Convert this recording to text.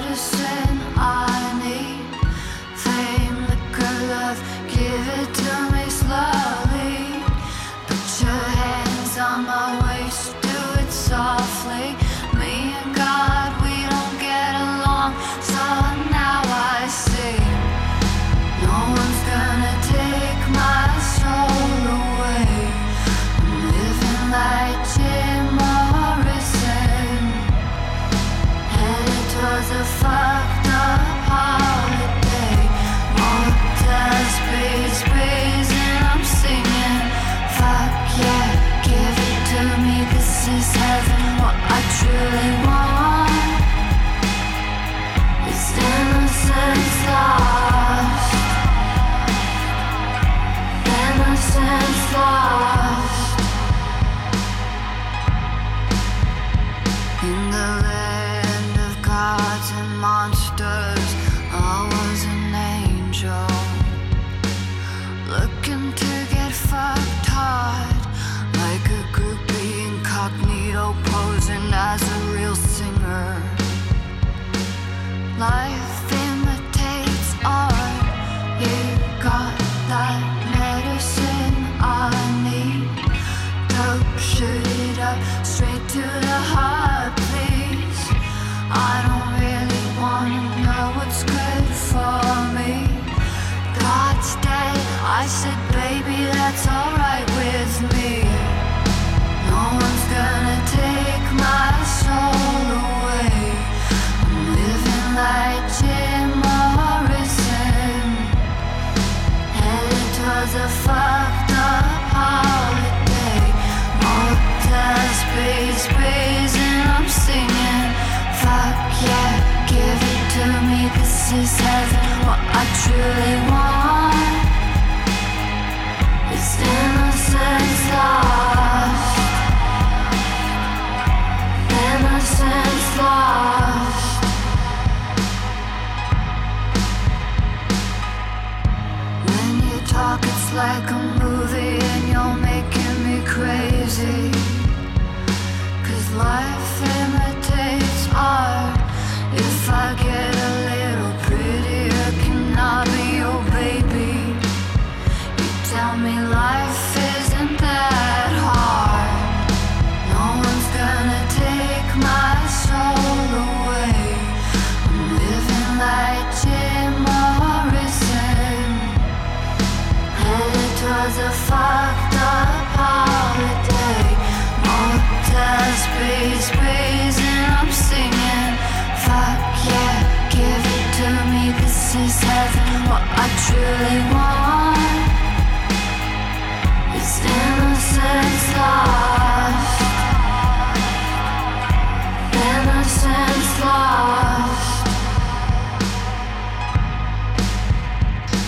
medicine I need. Fame, liquor, love, give it to me slowly. Put your hands on my waist, do it softly. Me and God, we don't get along, so now I see. No one's gonna take my soul away. I'm living like Jim Morrison, headed towards a fucked up holiday. Motels, space, praise, and I'm singing. Fuck yeah, give it to me. This is heaven. What I truly want is innocence lost. Innocence lost. In the land of gods and monsters, I was an angel, looking to get fucked hard, like a groupie incognito, posing as a real singer. Life imitates art. You got that medicine I need. Dope, shoot it up, straight to the heart, please. I don't really wanna know what's good for me. God's dead, I said, baby, that's alright with me. No one's gonna take my soul away. I'm living like Jim Morrison, headed towards a fucked up holiday. Motel, space, praise, and I'm singing. Fuck yeah, give it to me. This is heaven. What I truly want is innocence lost. Innocence lost. When you talk, it's like a movie, and you're making me crazy. 'Cause life imitates art. If I get a little prettier, can I be your baby? You tell me life isn't that hard. No one's gonna take my soul away. I'm living like Jim Morrison, headed towards a fucked up holiday. Motel, space, praise, and I'm singing. Fuck yeah, give it to me. This is heaven. What I truly